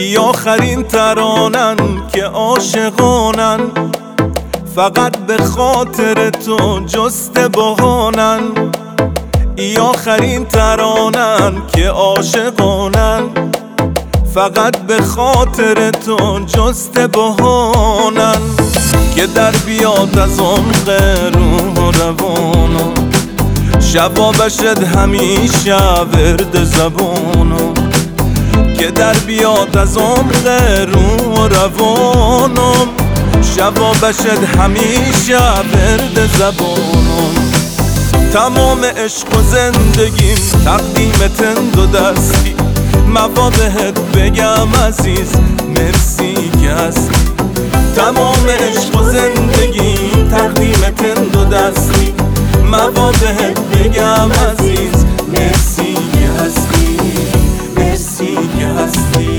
آخرین ترانن که عاشقانن، فقط به خاطر تو جست بهانن. آخرین ترانن که عاشقانن، فقط به خاطر تو جست بهانن. که در بیاد از عمق روح و روانو، شبا بشد همیشه ورد زبانو. که در بیاد از عمق روح و روانو، شبا بشد همیشه ورد زبانو. تمام عشق و زندگیم تقدیمت دو دستی، موا بهت بگم عزیز مرسی که هستی. تمام عشق و زندگیم تقدیمت دو دستی، موا بهت بگم عزیز مرسی که هستی، مرسی که هستی.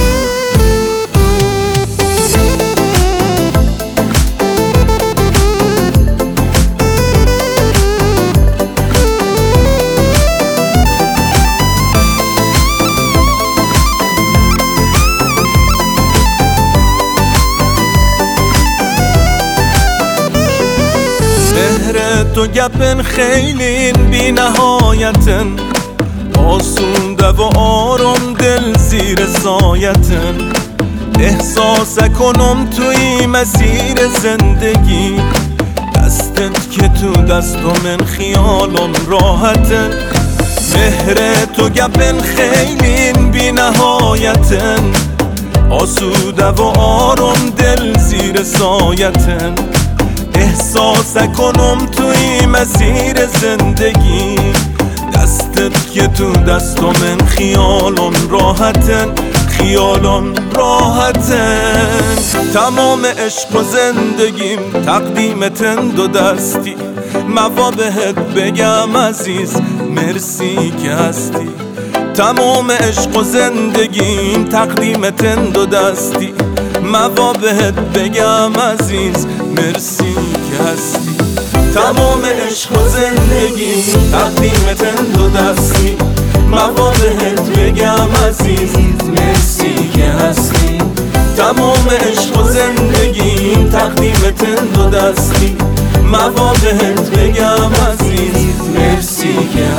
مهر تو گپن خیلی بی نهایتن، آسونده و آرام دل زیر سایتن. احساس کنم توی مسیر زندگی، دستت که تو دست و من خیالم راحتن. مهر تو گپن خیلی بی نهایتن، آسوده و آرام دل زیر سایتن. احساس کنم توی مسیر زندگی، دستت که تو دست و من خیالم راحتن، خیالم راحتن. تمام عشق و زندگیم تقدیمتن دو دستی، موا بهت بگم عزیز مرسی که هستی. تمام عشق و زندگیم تقدیمتن دو دستی، موا بهت بگم عزیز مرسی که هستی. تمام عشق و زندگیم تقدیمتن دو دستی، موا بهت بگم عزیز مرسی که هستی. تمام عشق و زندگیم تقدیمتن دو دستی، موا بهت بگم عزیز مرسی که